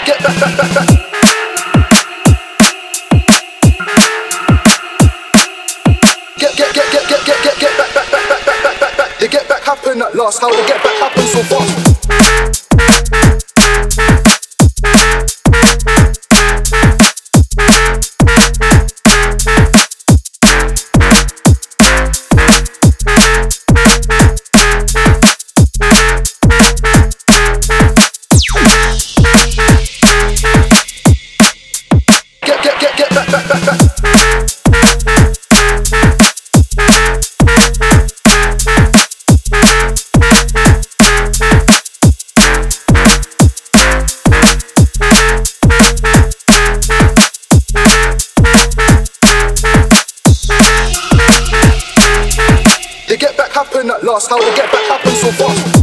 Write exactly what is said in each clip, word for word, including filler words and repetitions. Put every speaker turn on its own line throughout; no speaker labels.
get get back back back back. Get get get get get get get get back back back back back back back back. The get back happen at last. How the get back happen so fast? Get get get get back back back back. The get back happen at last. How the get back happen so fast?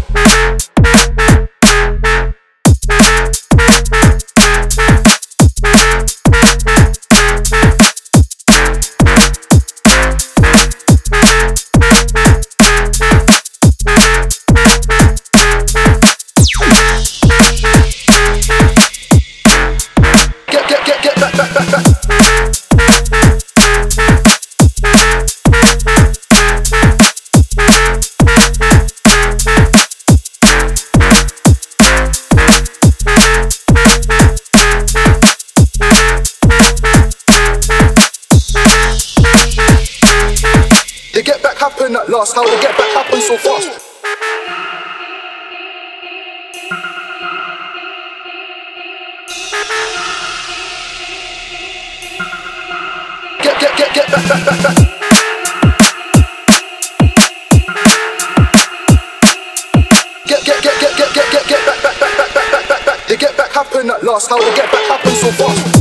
Get get get get back back back back. The get back happen at last. How the get back happen so fast? Get get get get back back back back. Get get get get get get get get back back back back back back back back. The get back happen at last. How the get back happen so fast?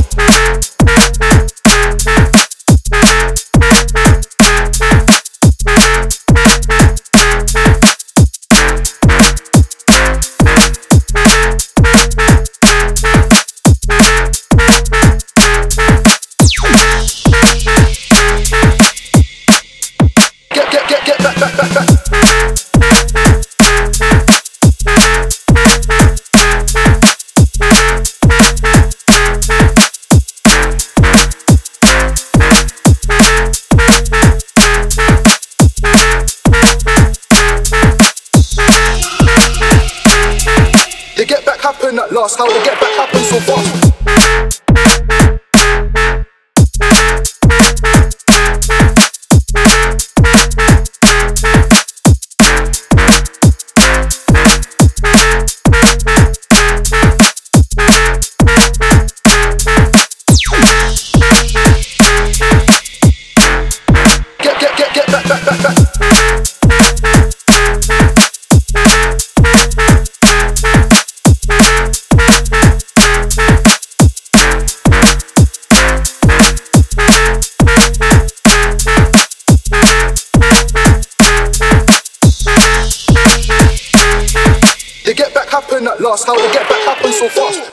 Get get get get back back back back. The get back happen at last. How the get back happen so fast? Get get get get back back back back. The get back happen at last. How the get back happen so fast?